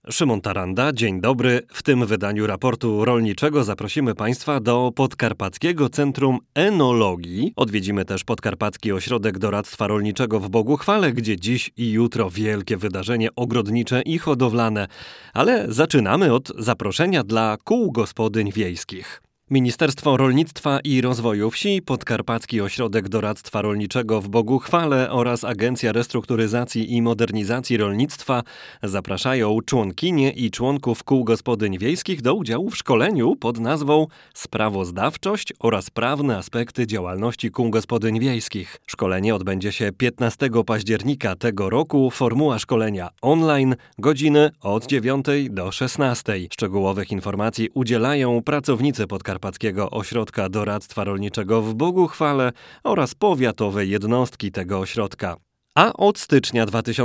Szymon Taranda, dzień dobry. W tym wydaniu raportu rolniczego zaprosimy Państwa do Podkarpackiego Centrum Enologii. Odwiedzimy też Podkarpacki Ośrodek Doradztwa Rolniczego w Boguchwale, gdzie dziś i jutro wielkie wydarzenie ogrodnicze i hodowlane. Ale zaczynamy od zaproszenia dla kół gospodyń wiejskich. Ministerstwo Rolnictwa i Rozwoju Wsi, Podkarpacki Ośrodek Doradztwa Rolniczego w Boguchwale oraz Agencja Restrukturyzacji i Modernizacji Rolnictwa zapraszają członkinie i członków kół gospodyń wiejskich do udziału w szkoleniu pod nazwą Sprawozdawczość oraz prawne aspekty działalności kół gospodyń wiejskich. Szkolenie odbędzie się 15 października tego roku. Formuła szkolenia online, godziny od 9 do 16. Szczegółowych informacji udzielają pracownicy Podkarpackiego Ośrodka Doradztwa Rolniczego w Boguchwale oraz powiatowe jednostki tego ośrodka. A od stycznia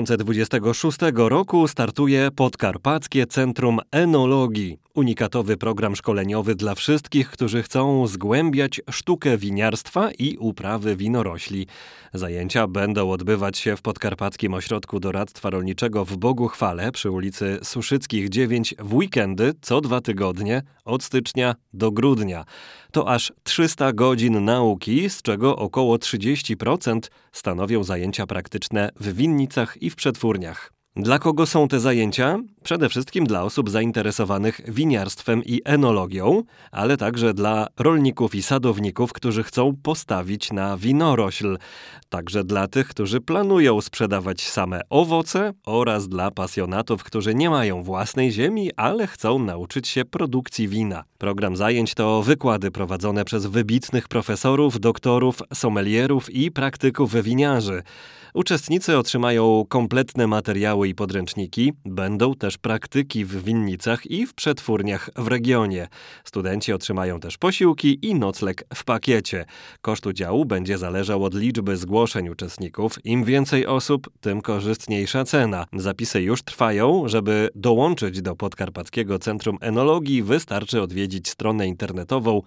2026 roku startuje Podkarpackie Centrum Enologii. Unikatowy program szkoleniowy dla wszystkich, którzy chcą zgłębiać sztukę winiarstwa i uprawy winorośli. Zajęcia będą odbywać się w Podkarpackim Ośrodku Doradztwa Rolniczego w Boguchwale przy ulicy Suszyckich 9 w weekendy co 2 tygodnie od stycznia do grudnia. To aż 300 godzin nauki, z czego około 30% stanowią zajęcia praktyczne w winnicach i w przetwórniach. Dla kogo są te zajęcia? Przede wszystkim dla osób zainteresowanych winiarstwem i enologią, ale także dla rolników i sadowników, którzy chcą postawić na winorośl. Także dla tych, którzy planują sprzedawać same owoce oraz dla pasjonatów, którzy nie mają własnej ziemi, ale chcą nauczyć się produkcji wina. Program zajęć to wykłady prowadzone przez wybitnych profesorów, doktorów, sommelierów i praktyków winiarzy. Uczestnicy otrzymają kompletne materiały i podręczniki. Będą też praktyki w winnicach i w przetwórniach w regionie. Studenci otrzymają też posiłki i nocleg w pakiecie. Koszt udziału będzie zależał od liczby zgłoszeń uczestników. Im więcej osób, tym korzystniejsza cena. Zapisy już trwają. Żeby dołączyć do Podkarpackiego Centrum Enologii, wystarczy odwiedzić stronę internetową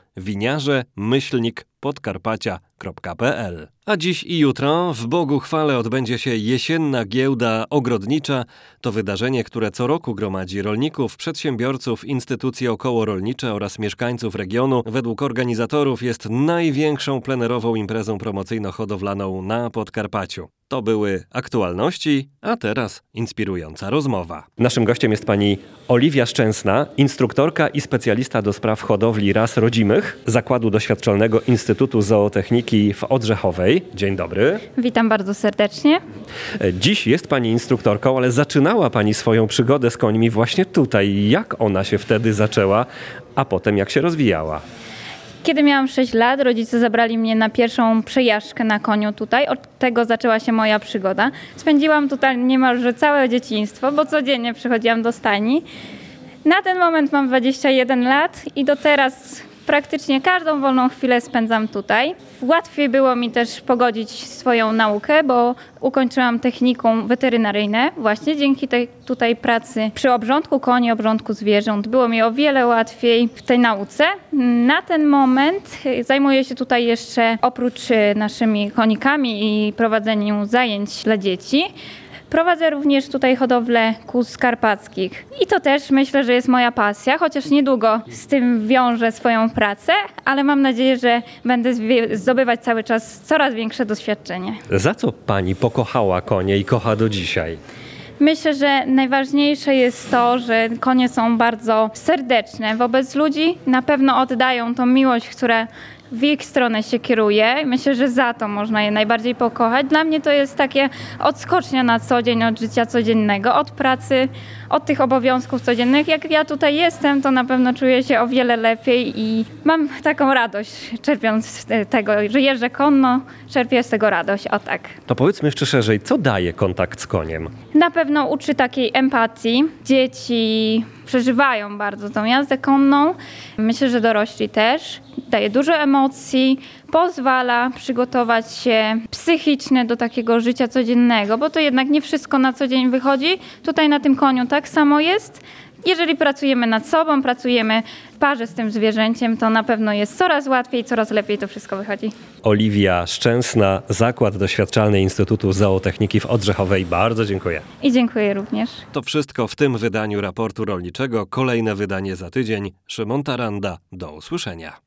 winiarze-podkarpacia.pl. A dziś i jutro w Boguchwale odbędzie się jesienna giełda ogrodnicza. To wydarzenie, które co roku gromadzi rolników, przedsiębiorców, instytucje okołorolnicze oraz mieszkańców regionu. Według organizatorów jest największą plenerową imprezą promocyjno-hodowlaną na Podkarpaciu. To były aktualności, a teraz inspirująca rozmowa. Naszym gościem jest pani Oliwia Szczęsna, instruktorka i specjalista do spraw hodowli ras rodzimych Zakładu Doświadczalnego Instytutu Zootechniki w Odrzechowej. Dzień dobry. Witam bardzo serdecznie. Dziś jest pani instruktorką, ale zaczynała pani swoją przygodę z końmi właśnie tutaj. Jak ona się wtedy zaczęła, a potem jak się rozwijała? Kiedy miałam 6 lat, rodzice zabrali mnie na pierwszą przejażdżkę na koniu tutaj. Od tego zaczęła się moja przygoda. Spędziłam tutaj niemalże całe dzieciństwo, bo codziennie przychodziłam do stajni. Na ten moment mam 21 lat i do teraz praktycznie każdą wolną chwilę spędzam tutaj. Łatwiej było mi też pogodzić swoją naukę, bo ukończyłam technikum weterynaryjne właśnie dzięki tej tutaj pracy przy obrządku koni, obrządku zwierząt. Było mi o wiele łatwiej w tej nauce. Na ten moment zajmuję się tutaj jeszcze oprócz naszymi konikami i prowadzeniu zajęć dla dzieci. Prowadzę również tutaj hodowlę kóz karpackich i to też myślę, że jest moja pasja, chociaż niedługo z tym wiążę swoją pracę, ale mam nadzieję, że będę zdobywać cały czas coraz większe doświadczenie. Za co pani pokochała konie i kocha do dzisiaj? Myślę, że najważniejsze jest to, że konie są bardzo serdeczne wobec ludzi. Na pewno oddają tą miłość, która w ich stronę się kieruje. Myślę, że za to można je najbardziej pokochać. Dla mnie to jest takie odskocznia na co dzień od życia codziennego, od pracy, od tych obowiązków codziennych. Jak ja tutaj jestem, to na pewno czuję się o wiele lepiej i mam taką radość, czerpiąc z tego, że jeżdżę konno, czerpię z tego radość, o tak. To powiedzmy jeszcze szerzej, co daje kontakt z koniem? Na pewno uczy takiej empatii. Dzieci przeżywają bardzo tą jazdę konną. Myślę, że dorośli też. Daje dużo emocji, pozwala przygotować się psychicznie do takiego życia codziennego, bo to jednak nie wszystko na co dzień wychodzi. Tutaj na tym koniu tak samo jest. Jeżeli pracujemy nad sobą, pracujemy w parze z tym zwierzęciem, to na pewno jest coraz łatwiej, coraz lepiej to wszystko wychodzi. Oliwia Szczęsna, Zakład Doświadczalny Instytutu Zootechniki w Odrzechowej. Bardzo dziękuję. I dziękuję również. To wszystko w tym wydaniu raportu rolniczego. Kolejne wydanie za tydzień. Szymon Taranda. Do usłyszenia.